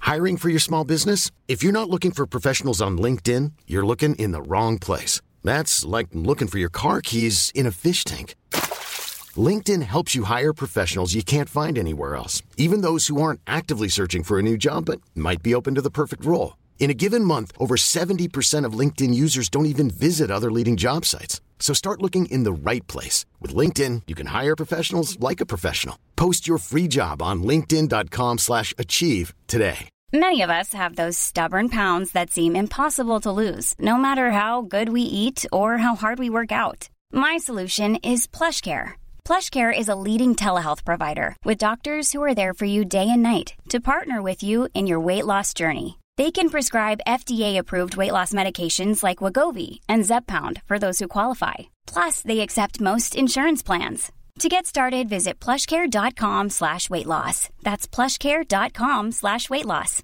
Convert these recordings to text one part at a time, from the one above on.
Hiring for your small business? If you're not looking for professionals on LinkedIn, you're looking in the wrong place. That's like looking for your car keys in a fish tank. LinkedIn helps you hire professionals you can't find anywhere else, even those who aren't actively searching for a new job but might be open to the perfect role. In a given month, over 70% of LinkedIn users don't even visit other leading job sites. So start looking in the right place. With LinkedIn, you can hire professionals like a professional. Post your free job on linkedin.com/achieve today. Many of us have those stubborn pounds that seem impossible to lose, no matter how good we eat or how hard we work out. My solution is PlushCare. PlushCare is a leading telehealth provider with doctors who are there for you day and night to partner with you in your weight loss journey. They can prescribe FDA-approved weight loss medications like Wegovy and Zepbound for those who qualify. Plus, they accept most insurance plans. To get started, visit plushcare.com/weightloss. That's plushcare.com/weightloss.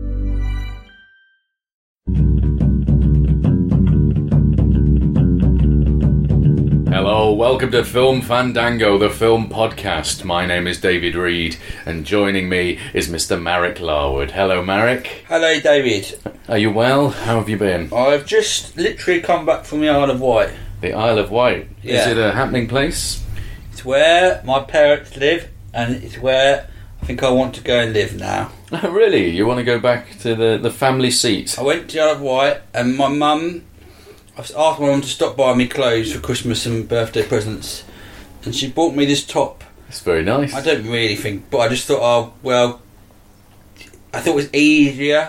Hello, welcome to Film Fandango, the film podcast. My name is David Reed, and joining me is Mr. Marek Larwood. Hello, Marek. Hello, David. Are you well? How have you been? I've just literally come back from the Isle of Wight. The Isle of Wight? Yeah. Is it a happening place? It's where my parents live, and it's where I think I want to go and live now. Oh, really? You want to go back to the family seat? I went to the Isle of Wight, and my mum, I asked my mum to stop by me clothes for Christmas and birthday presents, and she bought me this top. It's very nice. I don't really think, but I just thought, I thought it was easier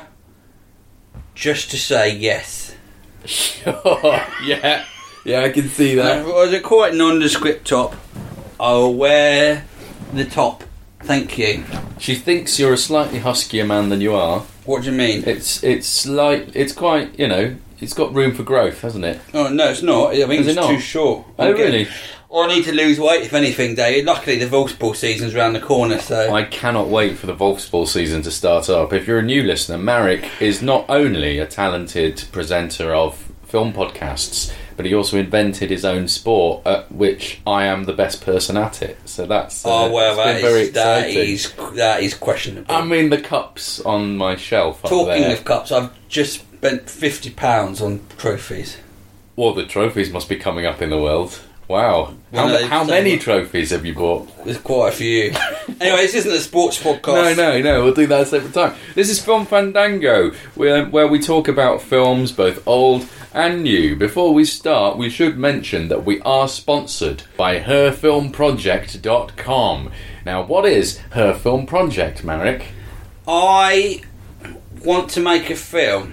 just to say yes. Sure, yeah, I can see that. It was a quite nondescript top. I'll wear the top, thank you. She thinks you're a slightly huskier man than you are. What do you mean? It's quite, it's got room for growth, hasn't it? Oh, no, it's not. I think it's too short. Oh, really? I need to lose weight, if anything, Dave. Luckily, the Volksball season's around the corner, so... I cannot wait for the Volksball season to start up. If you're a new listener, Marek is not only a talented presenter of film podcasts, but he also invented his own sport, at which I am the best person at it. So that's that is questionable. I mean, the cups on my shelf up Talking there. of cups, I've just spent £50 on trophies. Well, the trophies must be coming up in the world. Wow. How many trophies have you bought? There's quite a few. Anyway, this isn't a sports podcast. No, we'll do that a separate time. This is Film Fandango, where we talk about films, both old and new. Before we start, we should mention that we are sponsored by herfilmproject.com. Now, what is Her Film Project, Marek? I want to make a film.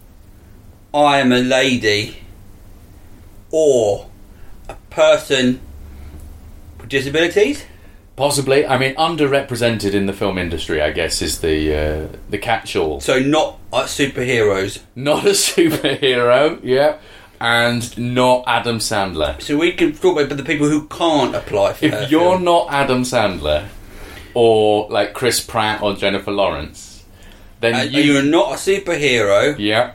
I am a lady or a person with disabilities. Possibly. I mean, underrepresented in the film industry, I guess, is the catch-all. So not superheroes. Not a superhero, yeah, and not Adam Sandler. So we can talk about the people who can't apply for If you're not Adam Sandler, or like Chris Pratt or Jennifer Lawrence, then you're not a superhero. Yeah.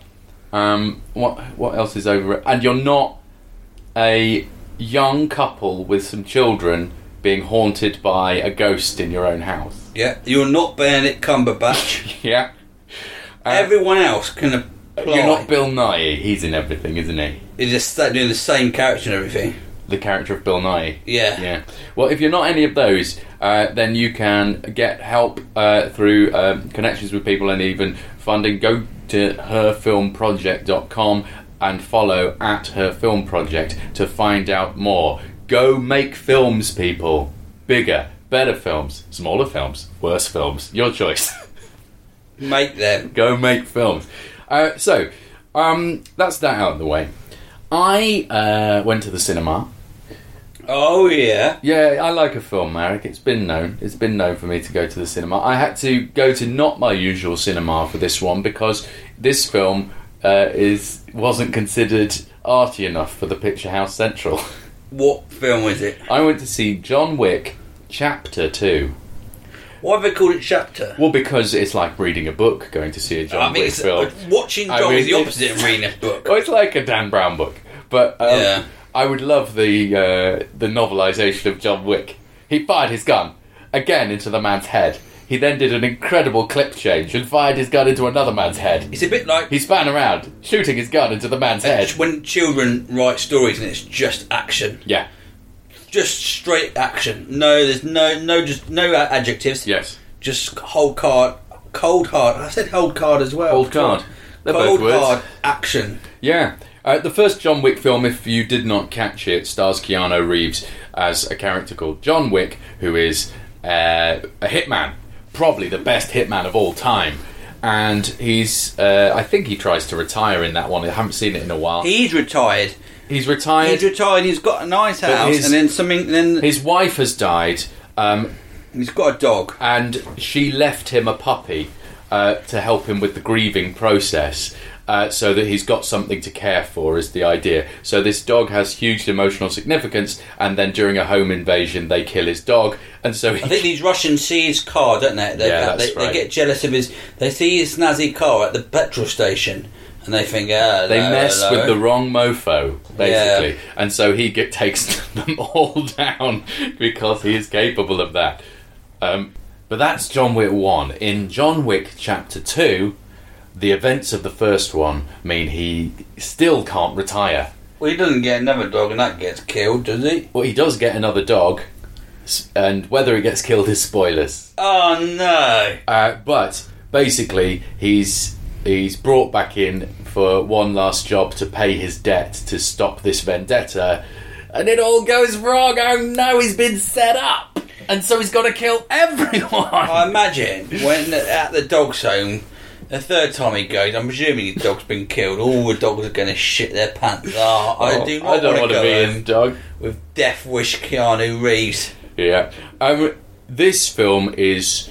What else is over it? And you're not a young couple with some children being haunted by a ghost in your own house. Yeah. You're not Benedict Cumberbatch. Yeah. Everyone else can apply. You're not Bill Nighy. He's in everything, isn't he? He's just doing the same character and everything. The character of Bill Nighy. Yeah. Yeah. Well, if you're not any of those, then you can get help through connections with people and even funding. Go to herfilmproject.com and follow at herfilmproject to find out more. Go make films, people. Bigger, better films, smaller films, worse films. Your choice. Make them. Go make films. So, that's that out of the way. I went to the cinema. Oh, yeah. Yeah, I like a film, Marek. It's been known. It's been known for me to go to the cinema. I had to go to not my usual cinema for this one because this film wasn't considered arty enough for the Picture House Central. What film was it? I went to see John Wick Chapter 2. Why have they called it Chapter? Well, because it's like reading a book, going to see a John Wick film. Watching John is the opposite of reading a book. Well, it's like a Dan Brown book. But yeah. I would love the novelisation of John Wick. He fired his gun again into the man's head. he then did an incredible clip change and fired his gun into another man's head. It's a bit like... He span around, shooting his gun into the man's head. When children write stories and it's just action. Yeah. Just straight action. No, there's no adjectives. Yes. Just cold hard. I said hold card as well. Cold card. They're Cold both words. hard action. Yeah. The first John Wick film, if you did not catch it, stars Keanu Reeves as a character called John Wick, who is a hitman. Probably the best hitman of all time. And he's... I think he tries to retire in that one. I haven't seen it in a while. He's retired. He's retired. He's got a nice house. And then something... Then his wife has died. He's got a dog. And she left him a puppy to help him with the grieving process. So that he's got something to care for is the idea. So this dog has huge emotional significance, and then during a home invasion they kill his dog, and so I think these Russians see his car, don't they? They get jealous of his... They see his snazzy car at the petrol station, and they think, they mess with the wrong mofo, basically. Yeah. And so he takes them all down because he is capable of that. But that's John Wick 1. In John Wick Chapter 2... the events of the first one mean he still can't retire. Well, he doesn't get another dog and that gets killed, does he? Well, he does get another dog, and whether he gets killed is spoilers. Oh, no. But, basically, he's brought back in for one last job to pay his debt to stop this vendetta, and it all goes wrong. Oh, no, he's been set up! And so he's got to kill everyone! I imagine, when at the dog's home... The third time he goes, I'm presuming his dog's been killed. All the dogs are going to shit their pants. I don't want to be his dog. With Death Wish Keanu Reeves. Yeah. This film is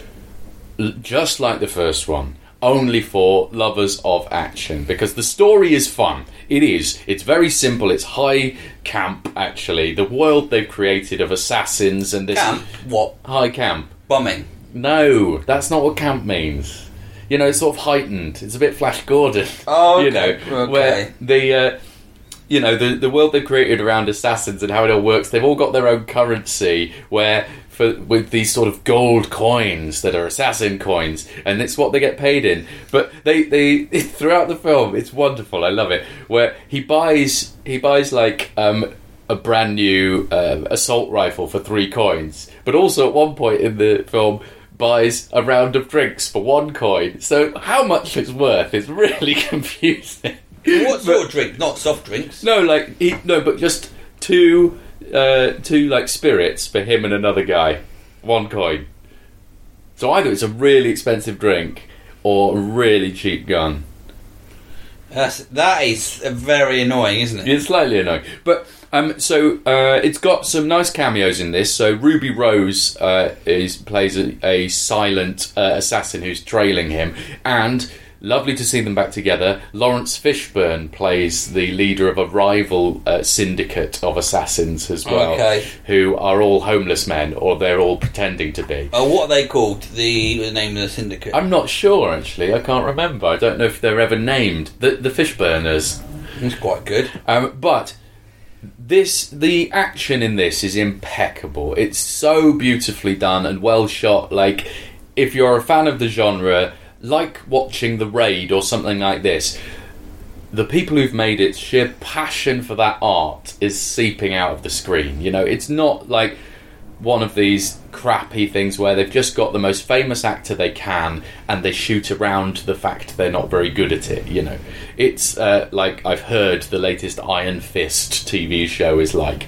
just like the first one, only for lovers of action, because the story is fun. It is. It's very simple. It's high camp, actually. The world they've created of assassins and this... Camp? What? High camp. Bumming? No, that's not what camp means. You know, it's sort of heightened. It's a bit Flash Gordon. Oh, okay. You know, where the world they've created around assassins and how it all works, they've all got their own currency with these sort of gold coins that are assassin coins, and it's what they get paid in. But they throughout the film, it's wonderful. I love it. Where he buys like a brand new assault rifle for 3 coins, but also at one point in the film buys a round of drinks for 1 coin. So how much it's worth is really confusing. What sort of drink? Not soft drinks? No, but just two like spirits for him and another guy. 1 coin. So either it's a really expensive drink or a really cheap gun. That is very annoying, isn't it? It's slightly annoying. But it's got some nice cameos in this. So Ruby Rose plays a silent assassin who's trailing him, and lovely to see them back together. Lawrence Fishburne plays the leader of a rival syndicate of assassins as well, who are all homeless men, or they're all pretending to be. What are they called? The name of the syndicate? I'm not sure, actually. I can't remember. I don't know if they're ever named. The Fishburners. It's quite good. But the action in this is impeccable. It's so beautifully done and well shot. Like, if you're a fan of the genre, like watching The Raid or something like this, the people who've made it, sheer passion for that art is seeping out of the screen. You know, it's not like one of these crappy things where they've just got the most famous actor they can and they shoot around the fact they're not very good at it, you know. It's like I've heard the latest Iron Fist TV show is like.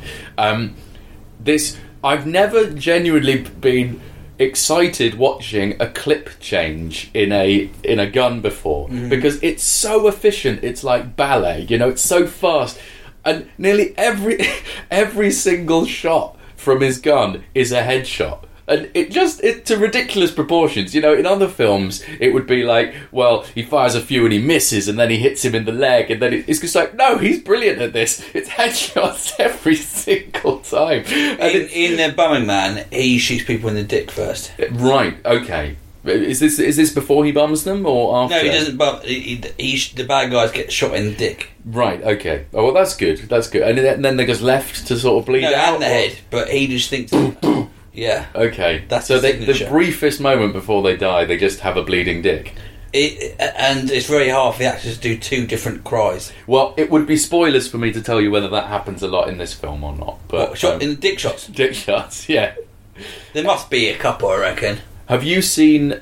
I've never genuinely been excited watching a clip change in a gun before, because it's so efficient. It's like ballet, you know. It's so fast, and nearly every single shot from his gun is a headshot, and it to ridiculous proportions. You know, in other films it would be like, well, he fires a few and he misses, and then he hits him in the leg, and then it's just like, no, he's brilliant at this. It's headshots every single time. And in the Bumming Man, he shoots people in the dick first. Right. Okay. Is this before he bums them or after? No, he doesn't bum. The bad guys get shot in the dick. Right. Okay. Oh, well, that's good. That's good. And then they're just left to sort of bleed out. And the head. But he just thinks. Yeah. Okay. That's so the the briefest moment before they die, they just have a bleeding dick. And it's very hard for the actors to do 2 different cries. Well, it would be spoilers for me to tell you whether that happens a lot in this film or not. But in the dick shots? Dick shots, yeah. There must be a couple, I reckon. Have you seen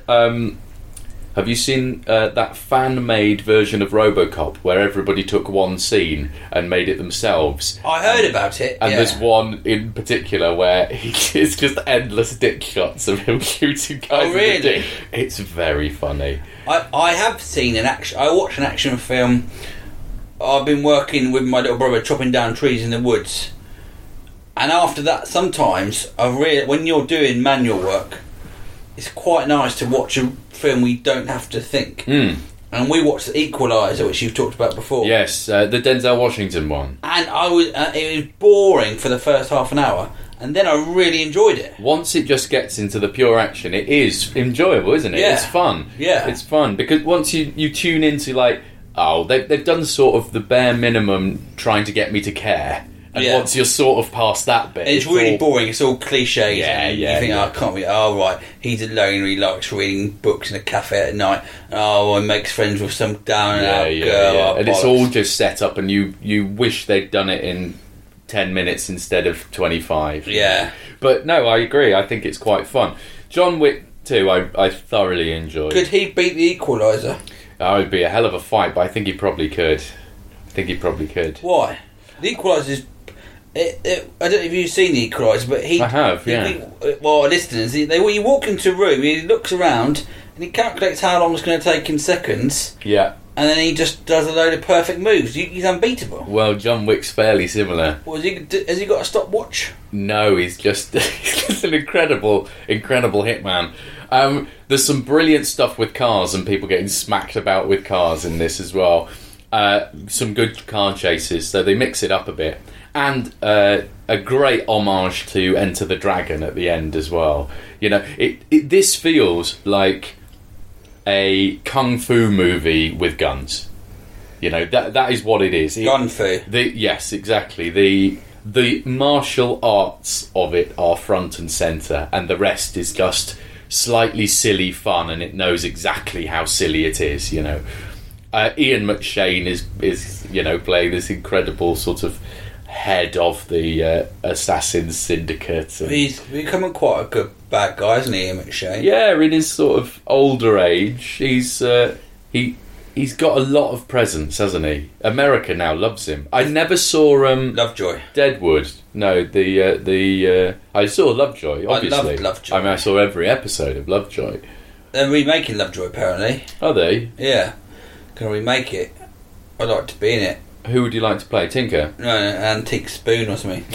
that fan-made version of RoboCop where everybody took one scene and made it themselves? I heard about it. And there's one in particular where it's just endless dick shots of him shooting guys. Oh, really? with the dick. It's very funny. I have seen I watched an action film. I've been working with my little brother chopping down trees in the woods, and after that, sometimes when you're doing manual work, it's quite nice to watch a film where you don't have to think. Mm. And we watched The Equalizer, which you've talked about before. Yes, the Denzel Washington one. And it was boring for the first half an hour, and then I really enjoyed it. Once it just gets into the pure action, it is enjoyable, isn't it? Yeah. It's fun. Yeah. It's fun, because once you tune into, like, they've done sort of the bare minimum trying to get me to care. And once you're sort of past that bit... It's really boring. It's all cliches. Yeah, You think, I can't be... Oh, right. He's alone. He likes reading books in a cafe at night. Oh, he makes friends with some down-and-out girl. Yeah. Oh, and it's all just set up, and you wish they'd done it in 10 minutes instead of 25. Yeah. But no, I agree. I think it's quite fun. John Wick 2, I thoroughly enjoyed. Could he beat The Equalizer? That would be a hell of a fight, but I think he probably could. Why? The Equalizer is... I don't know if you've seen The Equalizer, but I have, listeners, when you walk into a room, he looks around and he calculates how long it's going to take in seconds. Yeah. And then he just does a load of perfect moves. He's unbeatable. Well, John Wick's fairly similar. Has he got a stopwatch? No, he's just an incredible hitman. There's some brilliant stuff with cars and people getting smacked about with cars in this as well. Some good car chases, so they mix it up a bit. And a great homage to Enter the Dragon at the end as well. You know, this feels like a kung fu movie with guns. You know, that is what it is. Gun fu. Yes, exactly. The martial arts of it are front and centre, and the rest is just slightly silly fun, and it knows exactly how silly it is. You know, Ian McShane is playing this incredible sort of head of the Assassin's Syndicate. He's becoming quite a good bad guy, isn't he, Ian McShane? Yeah, in his sort of older age, he's got a lot of presence, hasn't he? America now loves him. I never saw Lovejoy. Deadwood. No, I saw Lovejoy. Obviously, I loved Lovejoy. I mean, I saw every episode of Lovejoy. They're remaking Lovejoy, apparently. Are they? Yeah, can remake it. I'd like to be in it. Who would you like to play? Tinker? No, an antique spoon or something.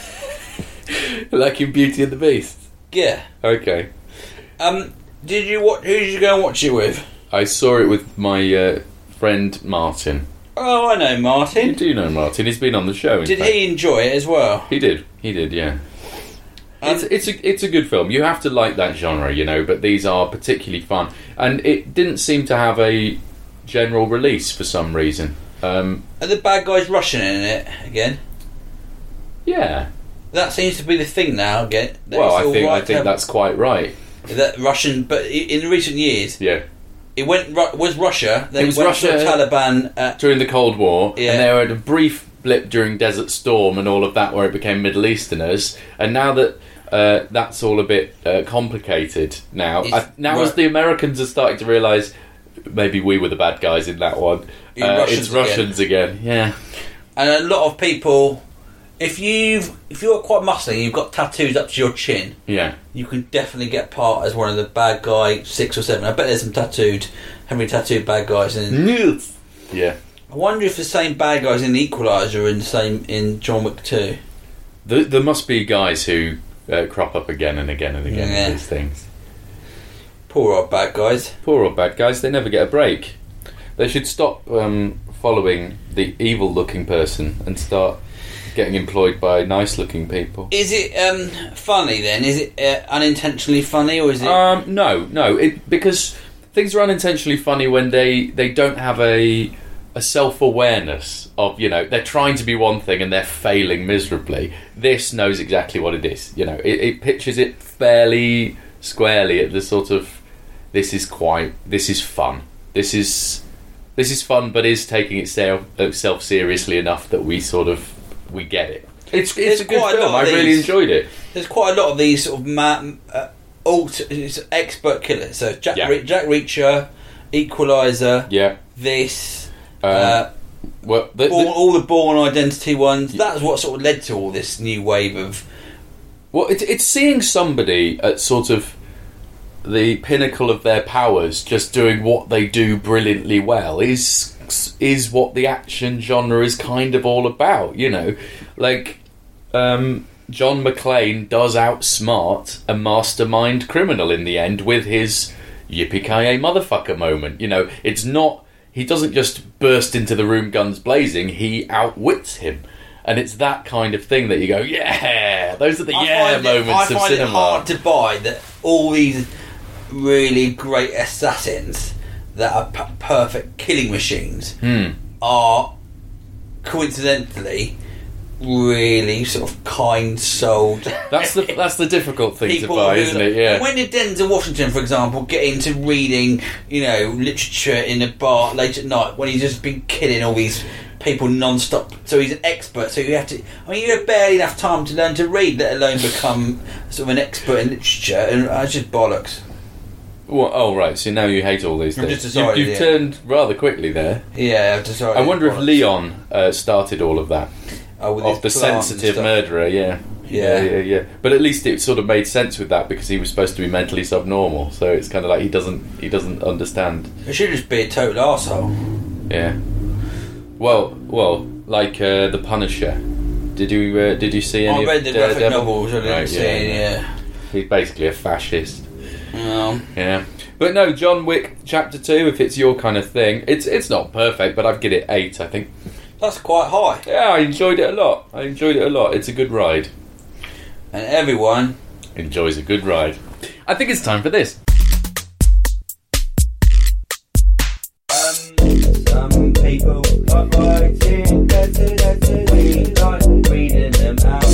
Like in Beauty and the Beast? Yeah. Okay. Who did you go and watch it with? I saw it with my friend Martin. Oh, I know Martin. You do know Martin. He's been on the show. Did he enjoy it as well? He did. Yeah. It's a good film. You have to like that genre, you know. But these are particularly fun, and it didn't seem to have a general release for some reason. Are the bad guys Russian in it again? Yeah. That seems to be the thing now again. Well, I think that's quite right. That Russian, but in recent years, yeah, it was Russia. Then it was went Russia to the Taliban during the Cold War, yeah. And there had a brief blip during Desert Storm and all of that, where it became Middle Easterners. And now that that's all a bit complicated now, as the Americans are starting to realise maybe we were the bad guys in that one. It's Russians again. Yeah. And a lot of people, if you're quite muscly, you've got tattoos up to your chin. Yeah. You can definitely get part as one of the bad guy 6 or 7. I bet there's some heavily tattooed bad guys in. Yeah. I wonder if the same bad guys in The Equalizer are in the same in John Wick 2. There must be guys who crop up again and again and again in these things. Poor old bad guys. They never get a break. They should stop following the evil-looking person and start getting employed by nice-looking people. Is it funny then? Is it unintentionally funny, or is it? No. Because things are unintentionally funny when they don't have a a self-awareness of, they're trying to be one thing and they're failing miserably. This knows exactly what it is. It pitches it fairly squarely at the sort of, this is fun. This is fun, but is taking itself seriously enough that we get it. It's a good film. I really enjoyed it. There's quite a lot of these sort of expert killers. So Jack Reacher, Equalizer, this, all the Bourne Identity ones. That's what sort of led to all this new wave of. Well, it's seeing somebody at sort of the pinnacle of their powers, just doing what they do brilliantly well, is what the action genre is kind of all about. Like John McClane does outsmart a mastermind criminal in the end with his yippee-ki-yay motherfucker moment. It's not, he doesn't just burst into the room guns blazing, he outwits him. And it's that kind of thing that you go, yeah, those are the moments of cinema. I find it hard to buy that all these really great assassins that are perfect killing machines are coincidentally really sort of kind-souled. That's the difficult thing to buy, isn't it? Yeah. When did Denzel Washington, for example, get into reading, literature in a bar late at night when he's just been killing all these people non-stop? So he's an expert. So you have barely enough time to learn to read, let alone become sort of an expert in literature, and it's just bollocks. Well, oh right, so now you hate all these things. You've turned rather quickly there. Yeah, I've decided. I wonder if Leon started all of that. Of the sensitive murderer, yeah. But at least it sort of made sense with that because he was supposed to be mentally subnormal. So it's kind of like he doesn't understand. He should just be a total arsehole. Yeah. Well, like The Punisher. Did you see any? I read the graphic novels. I didn't see it. Yeah. He's basically a fascist. Yeah, but no, John Wick Chapter 2. If it's your kind of thing, it's not perfect, but I'd give it 8. I think that's quite high. Yeah, I enjoyed it a lot. It's a good ride, and everyone enjoys a good ride. I think it's time for this. Some people are writing letters, we like reading them out.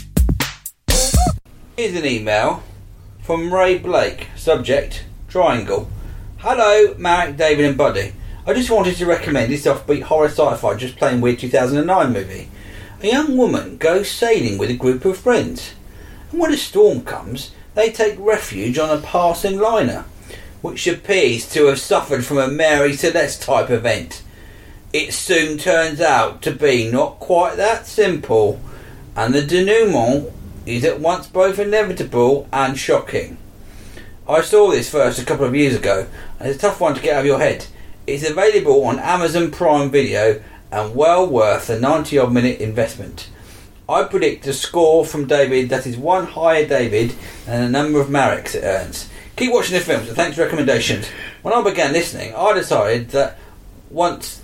Here's an email from Ray Blake. Subject: Triangle. Hello, Marek, David and Buddy. I just wanted to recommend this offbeat horror sci-fi just plain weird 2009 movie. A young woman goes sailing with a group of friends, and when a storm comes, they take refuge on a passing liner, which appears to have suffered from a Mary Celeste type event. It soon turns out to be not quite that simple, and the denouement is at once both inevitable and shocking. I saw this first a couple of years ago, and it's a tough one to get out of your head. It's available on Amazon Prime Video and well worth the 90-odd minute investment. I predict a score from David that is one higher David than the number of Mareks it earns. Keep watching the films and thanks for recommendations. When I began listening, I decided that once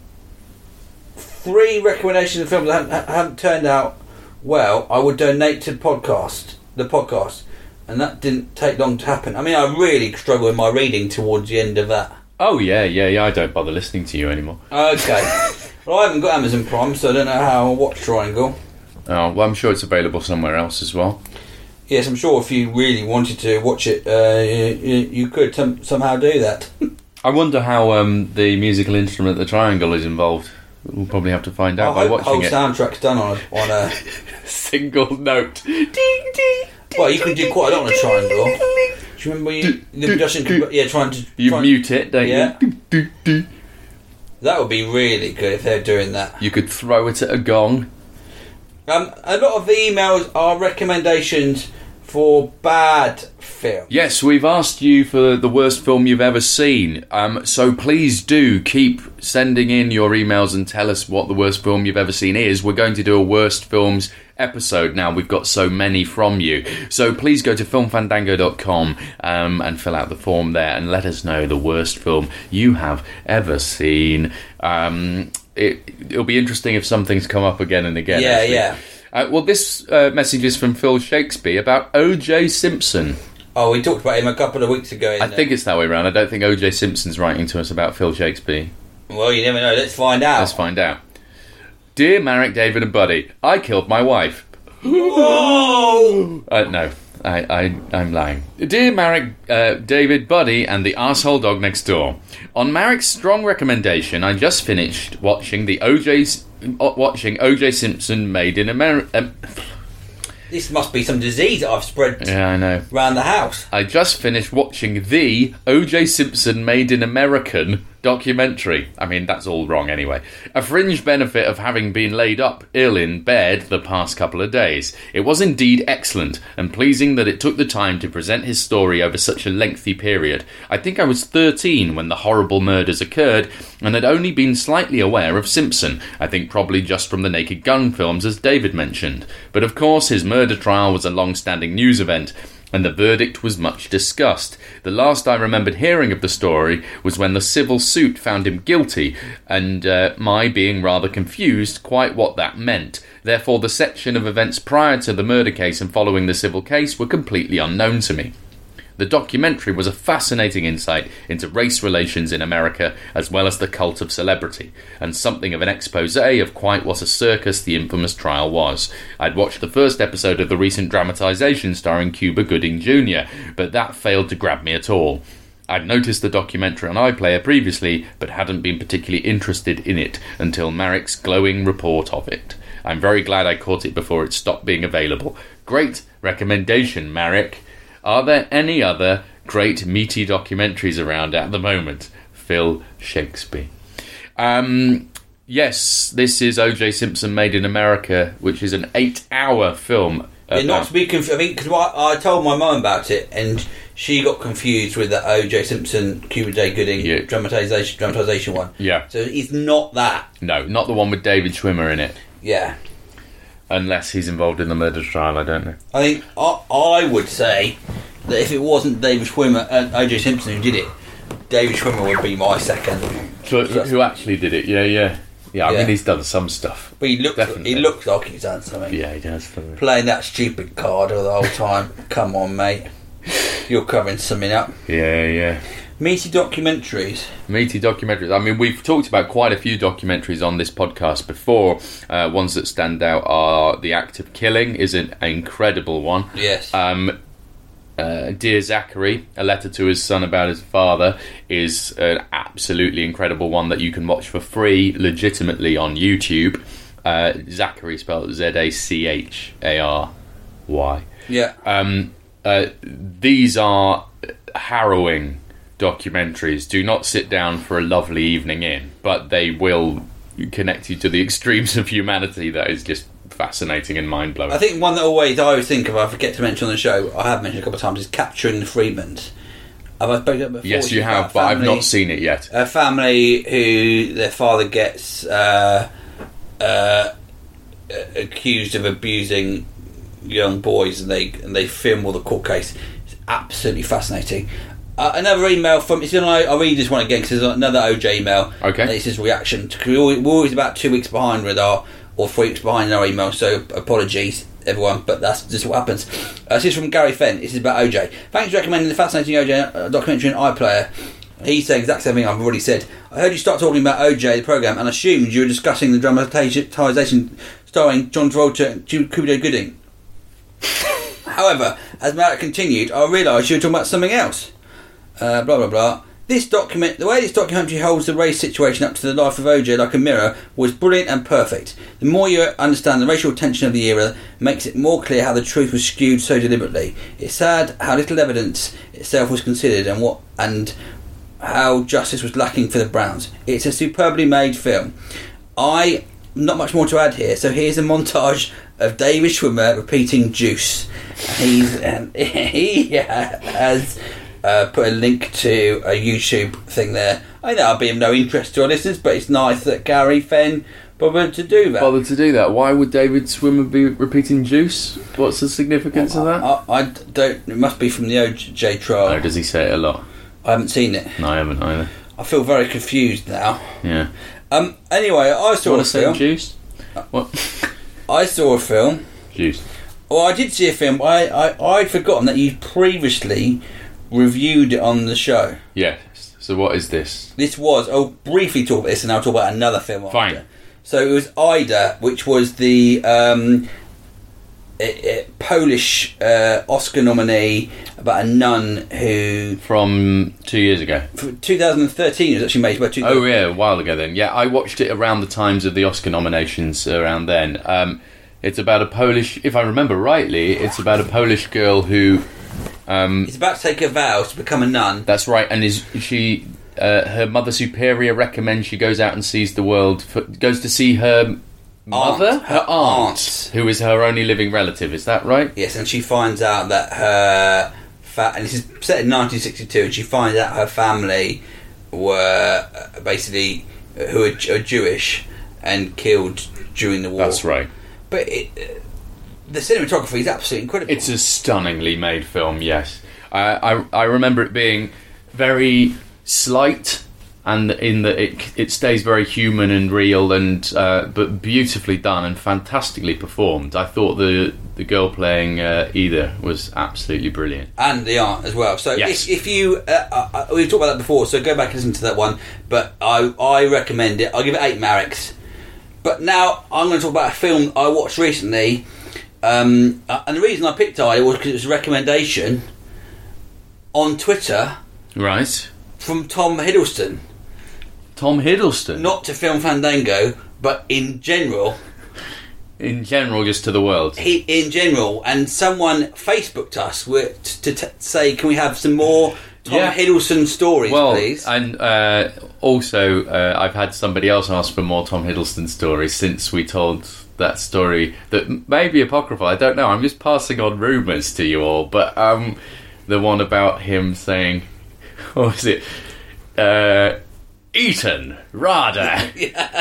3 recommendations of films that haven't turned out well, I would donate to the podcast, and that didn't take long to happen. I mean, I really struggle with my reading towards the end of that. Oh yeah, I don't bother listening to you anymore. Okay. Well, I haven't got Amazon Prime, so I don't know how I'll watch Triangle. Oh, well, I'm sure it's available somewhere else as well. Yes, I'm sure if you really wanted to watch it, you could somehow do that. I wonder how the musical instrument, the triangle, is involved. We'll probably have to find out by watching it. The whole soundtrack's done on a single note. Ding, ding, well, you can do quite a lot on a triangle. Do you remember trying to mute it, don't you? That would be really good if they're doing that. You could throw it at a gong. A lot of the emails are recommendations for bad film. Yes, we've asked you for the worst film you've ever seen. So please do keep sending in your emails and tell us what the worst film you've ever seen is. We're going to do a worst films episode now. We've got so many from you. So please go to filmfandango.com and fill out the form there and let us know the worst film you have ever seen. It'll be interesting if some things come up again and again. Yeah. Well, this message is from Phil Shakespeare about O.J. Simpson. Oh, we talked about him a couple of weeks ago. I think it's that way around. I don't think O.J. Simpson's writing to us about Phil Shakespeare. Well, you never know. Let's find out. Let's find out. Dear Marek, David and Buddy, I killed my wife. Whoa! No, I'm lying. Dear Marek, David, Buddy, and the arsehole dog next door. On Marek's strong recommendation, I just finished watching O.J. Simpson Made in America. This must be some disease that I've spread I know. around the house. I just finished watching the O.J. Simpson Made in American documentary. I mean, that's all wrong anyway. A fringe benefit of having been laid up ill in bed the past couple of days. It was indeed excellent, and pleasing that it took the time to present his story over such a lengthy period. I think I was 13 when the horrible murders occurred, and had only been slightly aware of Simpson. I think probably just from the Naked Gun films, as David mentioned. But of course, his murder trial was a long-standing news event, and the verdict was much discussed. The last I remembered hearing of the story was when the civil suit found him guilty, and my being rather confused quite what that meant. Therefore, the section of events prior to the murder case and following the civil case were completely unknown to me. The documentary was a fascinating insight into race relations in America, as well as the cult of celebrity, and something of an exposé of quite what a circus the infamous trial was. I'd watched the first episode of the recent dramatisation starring Cuba Gooding Jr., but that failed to grab me at all. I'd noticed the documentary on iPlayer previously, but hadn't been particularly interested in it until Marek's glowing report of it. I'm very glad I caught it before it stopped being available. Great recommendation, Marek. Are there any other great meaty documentaries around at the moment? Phil Shakespeare. Yes, this is O.J. Simpson Made in America, which is an 8-hour film. Not to be confused. I mean, because I told my mum about it, and she got confused with the O.J. Simpson, Cuba J. Gooding dramatisation one. Yeah. So it's not that. No, not the one with David Schwimmer in it. Yeah. Unless he's involved in the murder trial, I don't know. I think I would say that if it wasn't David Schwimmer and O.J. Simpson who did it, David Schwimmer would be my second. So who actually did it? Yeah, I mean, he's done some stuff. But he looks like he's done something. Yeah, he does. Playing that stupid card all the whole time. Come on, mate. You're covering something up. Yeah. Meaty documentaries. I mean, we've talked about quite a few documentaries on this podcast before. Ones that stand out are The Act of Killing is an incredible one. Yes. Dear Zachary, A Letter to His Son About His Father is an absolutely incredible one that you can watch for free legitimately on YouTube. Zachary spelled Zachary. Yeah. These are harrowing documentaries. Do not sit down for a lovely evening in, but they will connect you to the extremes of humanity that is just fascinating and mind-blowing. I think one that I always think of, I forget to mention on the show, I have mentioned a couple of times, is Capturing the Freedmans. Have I spoken about it before? Yes, you have, but I've not seen it yet. A family who their father gets accused of abusing young boys, and they film all the court case. It's absolutely fascinating. Another email from... I'll read this one again because there's another OJ email. Okay. And it's his reaction. We're always about 2 weeks behind with or 3 weeks behind in our email, so apologies, everyone, but that's just what happens. This is from Gary Fenn. This is about OJ. Thanks for recommending the fascinating OJ documentary on iPlayer. He's saying exact same thing I've already said. I heard you start talking about OJ, the programme, and assumed you were discussing the dramatisation starring John Travolta and Cuba J. Gooding. However, as Marek continued, I realised you were talking about something else. Blah blah blah. The way this documentary holds the race situation up to the life of OJ like a mirror was brilliant and perfect. The more you understand the racial tension of the era, makes it more clear how the truth was skewed so deliberately. It's sad how little evidence itself was considered and how justice was lacking for the Browns. It's a superbly made film. Not much more to add here, so here's a montage of David Schwimmer repeating Juice. He has put a link to a YouTube thing there. I know that'll be of no interest to our listeners, but it's nice that Gary Fenn bothered to do that. Why would David Schwimmer be repeating Juice? What's the significance of that? I don't. It must be from the OJ trial. No, does he say it a lot? I haven't seen it. No, I haven't either. I feel very confused now. Yeah. Anyway, I saw a film. Juice? What? I saw a film. Juice. Well, I did see a film. I'd forgotten that you previously reviewed it on the show. Yes. So what is this? I'll briefly talk about this and I'll talk about another film after. Fine. So it was Ida, which was the Polish Oscar nominee about a nun who... From 2 years ago. 2013 it was actually made by... Oh yeah, a while ago then. Yeah, I watched it around the times of the Oscar nominations around then. It's about a Polish... If I remember rightly, it's about a Polish girl who... He's about to take a vow to become a nun. That's right, and her Mother Superior recommends she goes out and sees the world... goes to see her... Mother? Her aunt, who is her only living relative, is that right? Yes, and she finds out that her... and this is set in 1962, and she finds out her family were basically... who are Jewish and killed during the war. That's right. But the cinematography is absolutely incredible. It's a stunningly made film, yes. I remember it being very slight... and in that it stays very human and real, and but beautifully done and fantastically performed. I thought the girl playing Ida was absolutely brilliant, and the aunt as well. So yes. if you we've talked about that before, so go back and listen to that one. But I recommend it. I'll give it 8 Mareks. But now I'm going to talk about a film I watched recently, and the reason I picked Ida was because it was a recommendation on Twitter, right, from Tom Hiddleston. Tom Hiddleston? Not to Film Fandango, but in general. In general, just to the world. In general. And someone Facebooked us to say, can we have some more Tom Hiddleston stories, please? And also, I've had somebody else ask for more Tom Hiddleston stories since we told that story that may be apocryphal. I don't know. I'm just passing on rumours to you all. But the one about him saying... What was it? Eton, RADA.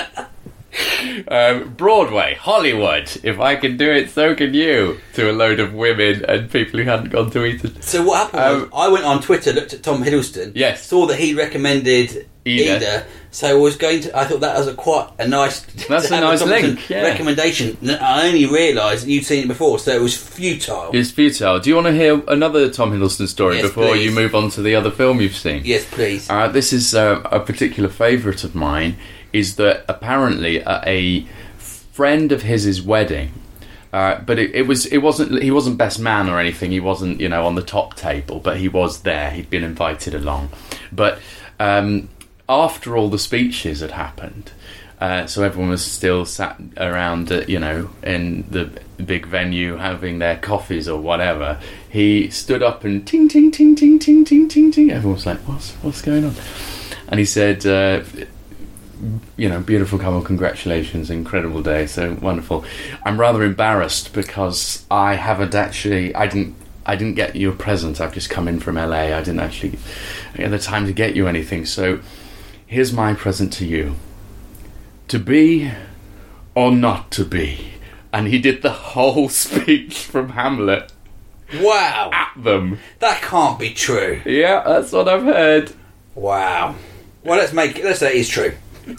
Broadway, Hollywood. If I can do it, so can you. To a load of women and people who hadn't gone to Eton. So what happened was, I went on Twitter, looked at Tom Hiddleston, yes, saw that he recommended Ida, so I thought that was quite a nice... That's a nice link, yeah. Recommendation. I only realised that you'd seen it before, so it was futile. It's futile. Do you want to hear another Tom Hiddleston story before please. you move on to the other film you've seen? Yes, please. This is a particular favourite of mine, is that apparently a friend of his wedding, but he wasn't best man or anything. He wasn't, on the top table, but he was there. He'd been invited along. But after all the speeches had happened, so everyone was still sat around, in the big venue having their coffees or whatever, he stood up and ting, ting, ting, ting, ting, ting, ting, ting. Everyone was like, what's going on? And he said... beautiful couple, congratulations, incredible day, so wonderful. I'm rather embarrassed because I didn't get you a present. I've just come in from LA. I didn't actually get the time to get you anything. So here's my present to you. To be or not to be. And he did the whole speech from Hamlet. Wow. At them. That can't be true. Yeah, that's what I've heard. Wow. Well, let's say it is true.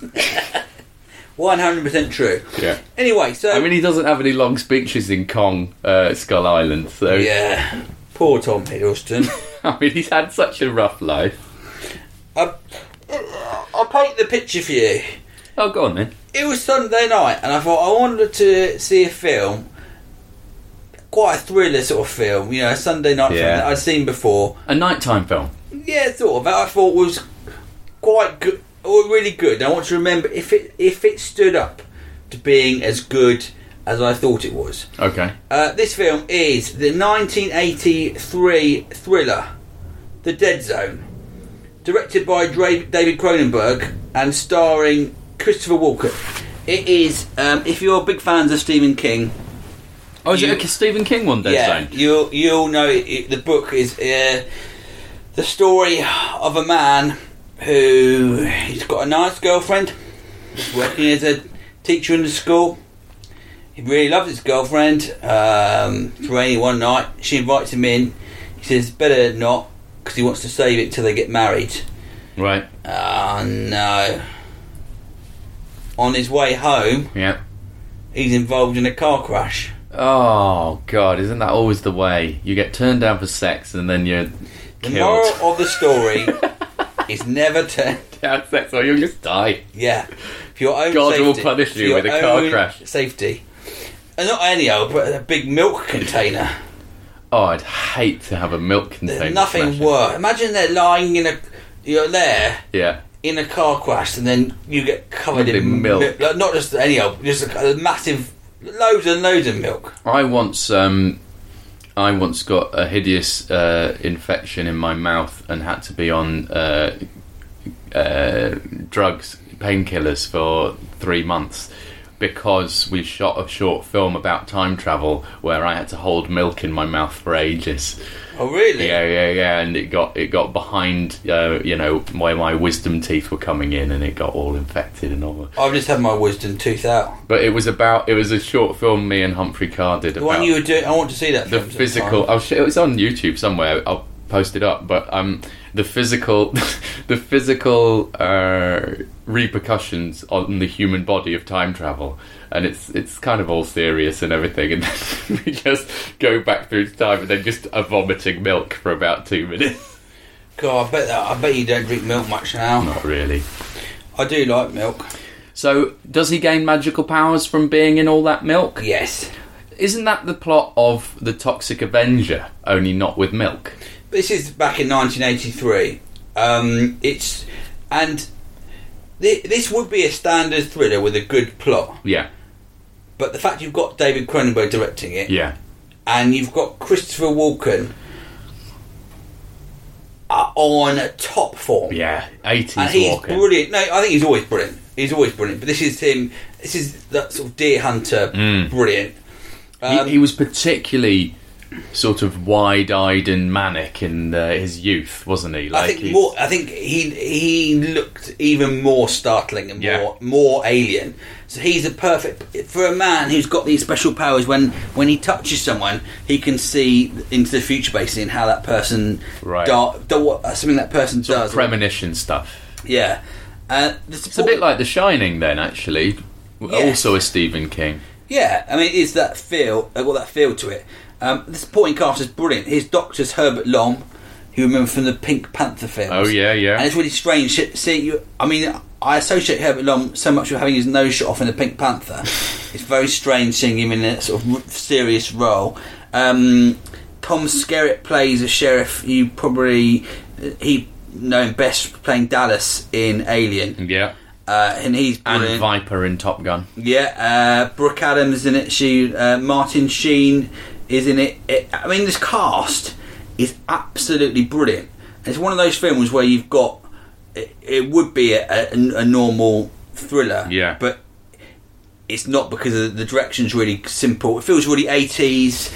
100% true. Yeah. Anyway, so... he doesn't have any long speeches in Kong, Skull Island, so... Yeah. Poor Tom Hiddleston. He's had such a rough life. I'll paint the picture for you. Oh, go on then. It was Sunday night, and I thought I wanted to see a film, quite a thriller sort of film, a Sunday night film that I'd seen before. A nighttime film? Yeah, sort of. I thought was quite good. Oh, really good. I want to remember if it stood up to being as good as I thought it was. Okay. This film is the 1983 thriller, The Dead Zone, directed by David Cronenberg and starring Christopher Walken. It is, if you're big fans of Stephen King... Oh, is it a Stephen King one, Dead Zone? Yeah, you'll know the book is the story of a man he's got a nice girlfriend. He's working as a teacher in the school. He really loves his girlfriend. It's raining one night. She invites him in. He says better not, because he wants to save it till they get married. Right. Oh no. On his way home, he's involved in a car crash. Oh God, isn't that always the way? You get turned down for sex and then you're killed. The moral of the story It's never turned. Have sex or you'll just die. Yeah. For your own God safety. will punish you with a car crash. Safety. And not any old, but a big milk container. Oh, I'd hate to have a milk container. There's nothing smashing. worse. Imagine they're lying you're there Yeah. in a car crash, and then you get covered in milk. Like, not just any old, just a massive, loads and loads of milk. I once got a hideous infection in my mouth and had to be on drugs, painkillers for 3 months because we shot a short film about time travel where I had to hold milk in my mouth for ages. Oh, really? Yeah, and it got behind, where my wisdom teeth were coming in, and it got all infected and all. I've just had my wisdom tooth out. But it was a short film me and Humphrey Carr did. The one you were doing, I want to see that. The physical. It was on YouTube somewhere. I'll post it up. But the physical, repercussions on the human body of time travel, and it's kind of all serious and everything, and then we just go back through time and then just are vomiting milk for about 2 minutes. God, I bet you don't drink milk much now. Not really. I do like milk. So, does he gain magical powers from being in all that milk? Yes. Isn't that the plot of The Toxic Avenger, only not with milk? This is back in 1983. This would be a standard thriller with a good plot. Yeah. But the fact you've got David Cronenberg directing it, Yeah. and you've got Christopher Walken on top form. Yeah. 80s And he's Walken. brilliant. No, I think he's always brilliant. He's always brilliant. But this is him. This is that sort of Deer Hunter brilliant. He was particularly sort of wide-eyed and manic in his youth, wasn't he? I think he looked even more startling and more alien. So he's a perfect for a man who's got these special powers. When he touches someone, he can see into the future, basically, and how that person something that person sort does. of premonition stuff. Yeah, it's a bit like The Shining, then. Actually, also a Stephen King. Yeah, I mean, it's that feel. Got that feel to it. The supporting cast is brilliant. His doctor's Herbert Lom, who you remember from the Pink Panther films. Oh yeah. And it's really strange seeing you. I mean, I associate Herbert Lom so much with having his nose shot off in the Pink Panther. It's very strange seeing him in a sort of serious role. Tom Skerritt plays a sheriff. He known best for playing Dallas in Alien. Yeah. And he's brilliant. And Viper in Top Gun. Yeah. Brooke Adams in it. Martin Sheen is in it. I mean, this cast is absolutely brilliant. It's one of those films where you've got it would be a normal thriller, but it's not because the direction's really simple. It feels really 80s.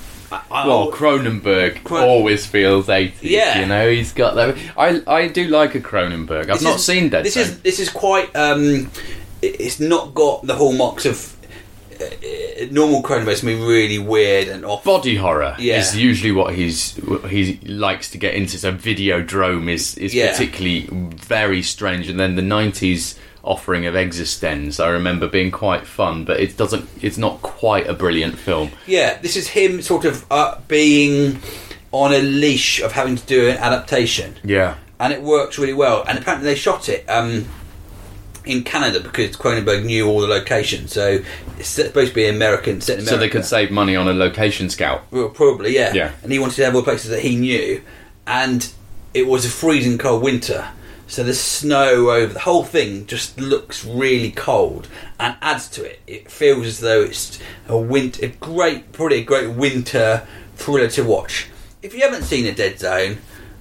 Cronenberg always feels 80s. Yeah, you know, he's got that. I do like a Cronenberg. I've not seen Dead Zone. This is quite. It's not got the hallmarks of normal Cronenberg's. Can be really weird and off. Body horror is usually what he likes to get into. So Videodrome is particularly very strange, and then the 90s offering of Existenz I remember being quite fun, but it's not quite a brilliant film. Yeah, this is him sort of being on a leash of having to do an adaptation. Yeah. And it works really well. And apparently they shot it in Canada because Cronenberg knew all the locations, so it's supposed to be American, set in America. So they could save money on a location scout. Well, probably, yeah. And he wanted to have all the places that he knew, and it was a freezing cold winter. So the snow over the whole thing just looks really cold and adds to it. It feels as though it's probably a great winter thriller to watch. If you haven't seen A Dead Zone,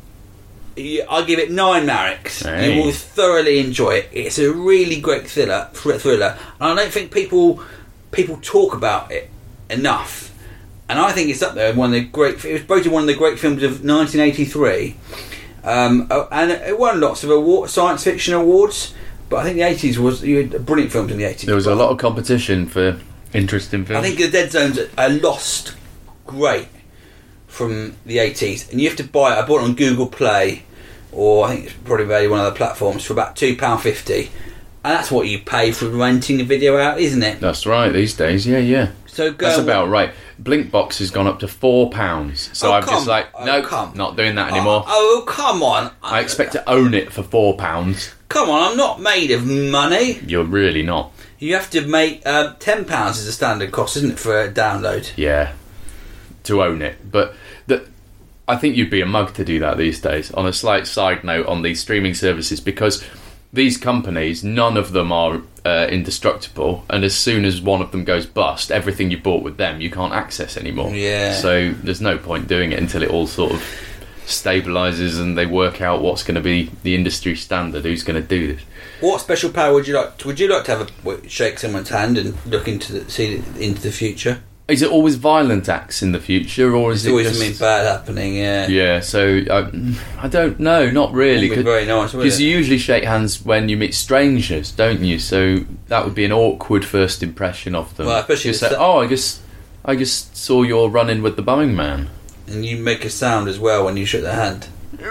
I'll give it 9 Mareks. Hey. You will thoroughly enjoy it. It's a really great thriller, and I don't think people talk about it enough. And I think it's up there. It was voted one of the great films of 1983. And it won lots of science fiction awards, but I think the 80s you had brilliant films in the 80s. There was a lot of competition for interesting films. I think The Dead Zone's a lost great from the 80s, and you have to buy it. I bought it on Google Play, or I think it's probably available on other platforms for about £2.50, and that's what you pay for renting a video out, isn't it? That's right, these days, yeah. So that's about right. Blinkbox has gone up to £4. So I'm just like, no, not doing that anymore. Oh, come on. I expect to own it for £4. Come on, I'm not made of money. You're really not. You have to make £10 is a standard cost, isn't it, for a download? Yeah, to own it. But I think you'd be a mug to do that these days. On a slight side note on these streaming services, because these companies, none of them are indestructible, and as soon as one of them goes bust, everything you bought with them you can't access anymore. Yeah. So there's no point doing it until it all sort of stabilises and they work out what's going to be the industry standard, who's going to do this. What special power would you like? Would you like to have shake someone's hand and look into the future? Is it always violent acts in the future, or is it always just... something bad happening? Yeah. Yeah. So I don't know. Not really. Would be very nice, because you usually shake hands when you meet strangers, don't you? So that would be an awkward first impression of them. Well, especially you say, "Oh, I just saw you're running with the bumming man," and you make a sound as well when you shake their hand.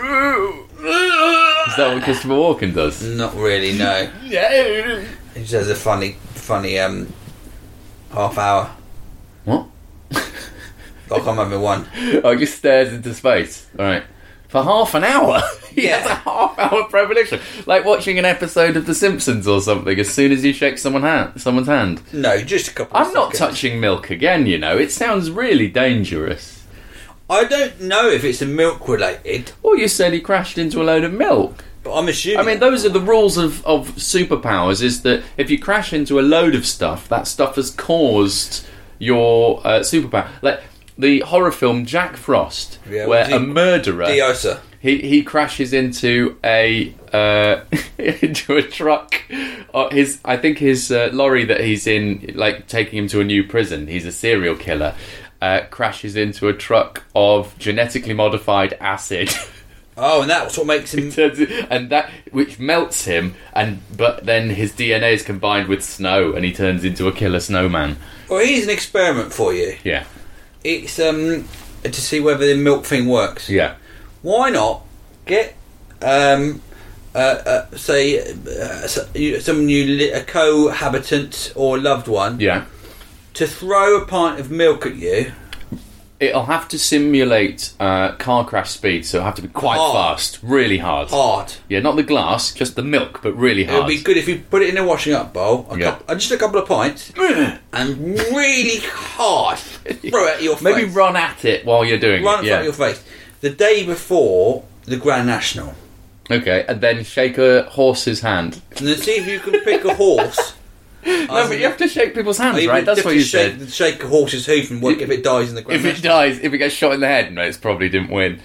Is that what Christopher Walken does? Not really. No. Yeah. He just has a funny half hour. What? I can't remember one. Oh, he just stares into space. All right. For half an hour? He has a half-hour premonition. Like watching an episode of The Simpsons or something, as sound as you shake someone's hand. No, just a couple of seconds. I'm not touching milk again, you know. It sounds really dangerous. I don't know if it's a milk-related. Well, you said he crashed into a load of milk. But I'm assuming... I mean, those are the rules of superpowers, is that if you crash into a load of stuff, that stuff has caused your superpower. Like the horror film Jack Frost, where a murderer... Diosa. He crashes into a truck. I think his lorry that he's in, like taking him to a new prison. He's a serial killer. Crashes into a truck of genetically modified acid. Oh, and that's what makes him... and that which melts him, but then his DNA is combined with snow, and he turns into a killer snowman. Well, here's an experiment for you. Yeah. It's to see whether the milk thing works. Yeah. Why not get a cohabitant or loved one, yeah, to throw a pint of milk at you. It'll have to simulate car crash speed, so it'll have to be quite fast, really hard. Hard. Yeah, not the glass, just the milk, but really hard. It'll be good if you put it in a washing up bowl, just a couple of pints, and really hard throw it at your face. Maybe run at it while you're doing it. Run in front of your face. The day before the Grand National. Okay, and then shake a horse's hand. And then see if you can pick a horse. No, but you have to shake people's hands, right? That's what you said. Shake a horse's hoof and work if it dies in the Grand National. If it gets shot in the head, no, it probably didn't win.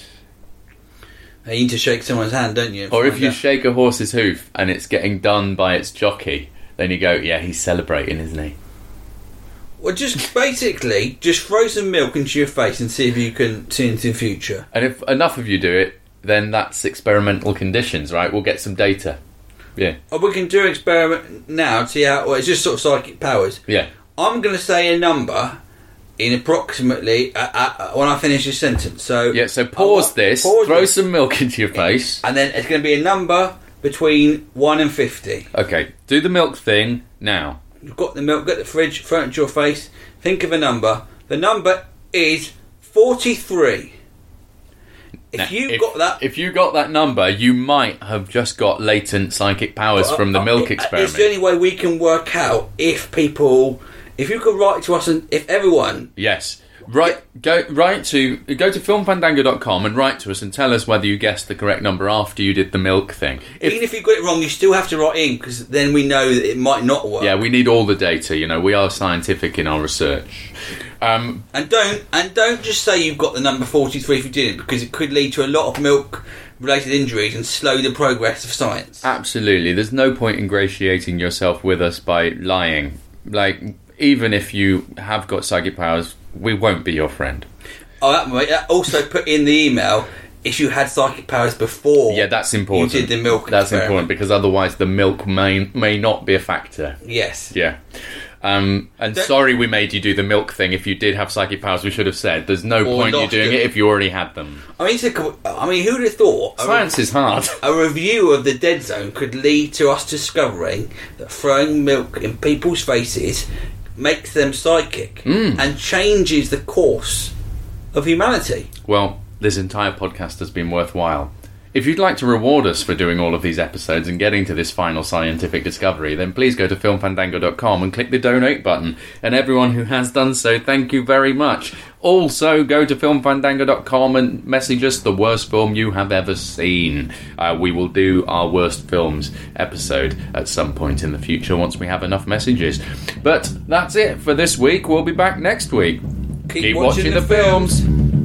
You need to shake someone's hand, don't you? Or if you shake a horse's hoof and it's getting done by its jockey, then you go, yeah, he's celebrating, isn't he? Well, just throw some milk into your face and see if you can see into the future. And if enough of you do it, then that's experimental conditions, right? We'll get some data. Yeah. Or we can do an experiment now and see how... Well, it's just sort of psychic powers. Yeah. I'm going to say a number in approximately... when I finish this sentence. So yeah, so pause this, throw some milk into your face. And then it's going to be a number between 1 and 50. Okay, do the milk thing now. You've got the milk, get the fridge, throw it into your face. Think of a number. The number is 43. If you got that number, you might have just got latent psychic powers from the milk experiment. It's the only way we can work out if you could write to us and if everyone... Yes. Go to filmfandango.com and write to us and tell us whether you guessed the correct number after you did the milk thing. Even if you got it wrong, you still have to write in, because then we know that it might not work. Yeah, we need all the data. You know, we are scientific in our research. And don't just say you've got the number 43 if you didn't, because it could lead to a lot of milk-related injuries and slow the progress of science. Absolutely. There's no point ingratiating yourself with us by lying. Like, even if you have got psychic powers, we won't be your friend. Also put in the email if you had psychic powers before. Yeah, that's important. You did the milk That's experiment. important, because otherwise the milk may not be a factor. Yes. Yeah. Sorry we made you do the milk thing. If you did have psychic powers, we should have said there's no point you doing it if you already had them. I mean, who would have thought science is hard. A review of the Dead Zone could lead to us discovering that throwing milk in people's faces makes them psychic and changes the course of humanity. Well, this entire podcast has been worthwhile. If you'd like to reward us for doing all of these episodes and getting to this final scientific discovery, then please go to filmfandango.com and click the donate button. And everyone who has done so, thank you very much. Also, go to filmfandango.com and message us the worst film you have ever seen. We will do our worst films episode at some point in the future once we have enough messages. But that's it for this week. We'll be back next week. Keep watching the films.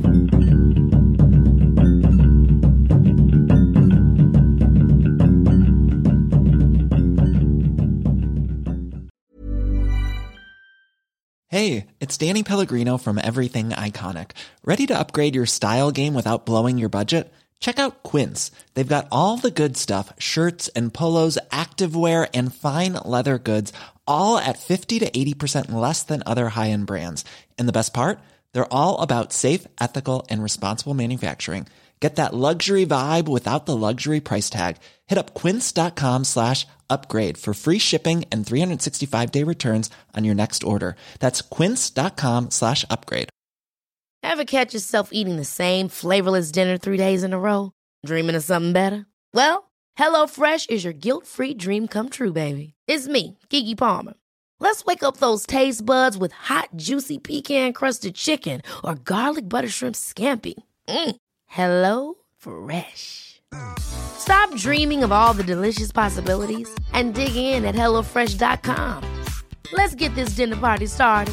Hey, it's Danny Pellegrino from Everything Iconic. Ready to upgrade your style game without blowing your budget? Check out Quince. They've got all the good stuff, shirts and polos, activewear, and fine leather goods, all at 50 to 80% less than other high-end brands. And the best part? They're all about safe, ethical, and responsible manufacturing. Get that luxury vibe without the luxury price tag. Hit up quince.com/upgrade for free shipping and 365-day returns on your next order. That's quince.com/upgrade. Ever catch yourself eating the same flavorless dinner 3 days in a row? Dreaming of something better? Well, HelloFresh is your guilt-free dream come true, baby. It's me, Keke Palmer. Let's wake up those taste buds with hot, juicy pecan-crusted chicken or garlic butter shrimp scampi. Hello Fresh. Stop dreaming of all the delicious possibilities and dig in at HelloFresh.com. Let's get this dinner party started.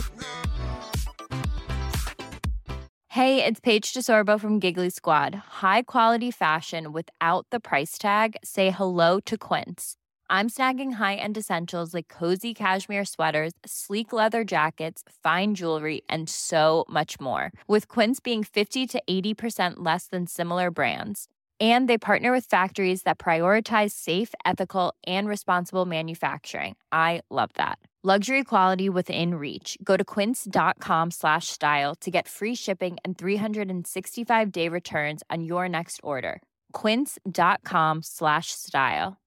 Hey, it's Paige DeSorbo from Giggly Squad. High quality fashion without the price tag. Say hello to Quince. I'm snagging high-end essentials like cozy cashmere sweaters, sleek leather jackets, fine jewelry, and so much more. With Quince being 50 to 80% less than similar brands. And they partner with factories that prioritize safe, ethical, and responsible manufacturing. I love that. Luxury quality within reach. Go to quince.com/style to get free shipping and 365-day returns on your next order. Quince.com/style.